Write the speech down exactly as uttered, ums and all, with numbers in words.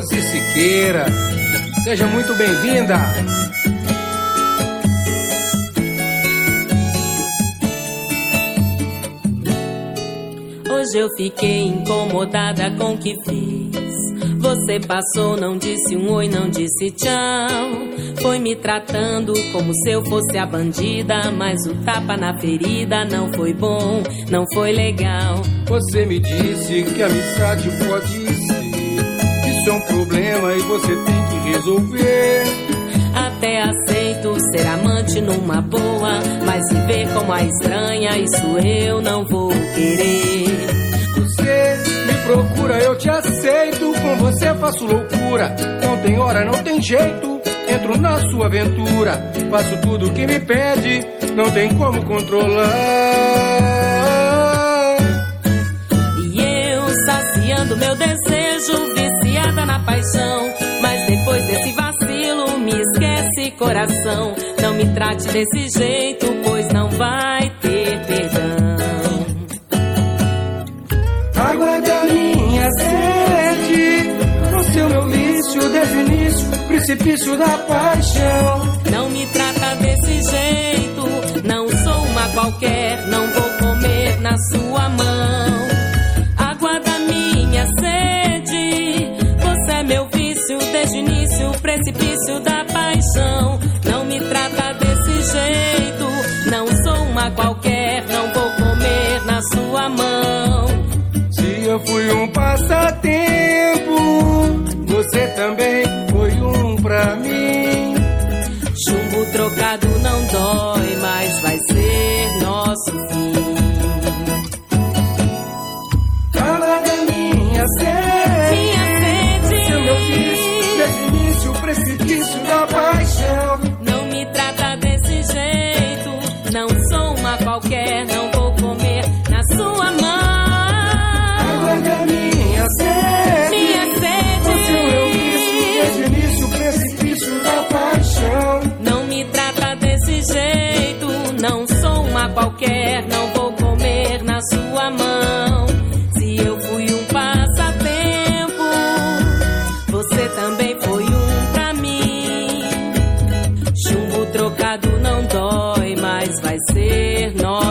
Rose Siqueira. Seja muito bem-vinda. Hoje eu fiquei incomodada com o que fiz. Você passou, não disse um oi, não disse tchau. Foi me tratando como se eu fosse a bandida, mas o tapa na ferida não foi bom, não foi legal. Você me disse que a amizade pode ser, isso é um problema e você tem que resolver. Até aceito ser amante numa boa, mas se ver como a estranha, isso eu não vou querer. Você me procura, eu te aceito, com você faço loucura. Não tem hora, não tem jeito, entro na sua aventura. Faço tudo que me pede, não tem como controlar. E eu saciando meu desejo, viciada na paixão. Mas depois desse vacilo, me esquece coração. Não me trate desse jeito, pois não vai ter perdão. Água da minha sede, você é o meu vício, desde o início, precipício da paixão. Não me trata desse jeito, não sou uma qualquer, não vou comer na sua mão. Água da minha sede, você é meu vício, desde o início, precipício da paixão. Não me trata desse jeito, não sou uma qualquer, não vou comer na sua mão. Se eu fui um passatempo, você também foi um pra mim. Chumbo trocado não dói, mas vai ser nosso fim. Fala da minha sede, Minha sede, seu meu vício, desde o início, precipício da paixão. não me trata desse jeito, não sou uma qualquer, não vou comer na sua mão. Água da minha sede, Minha sede, você é o meu vício, desde o início, precipício da paixão. não me trata desse jeito, não sou uma qualquer, não vou comer na sua mão. Se eu fui um passatempo, você também foi um pra mim. Chumbo trocado não dói, mas vai ser nosso.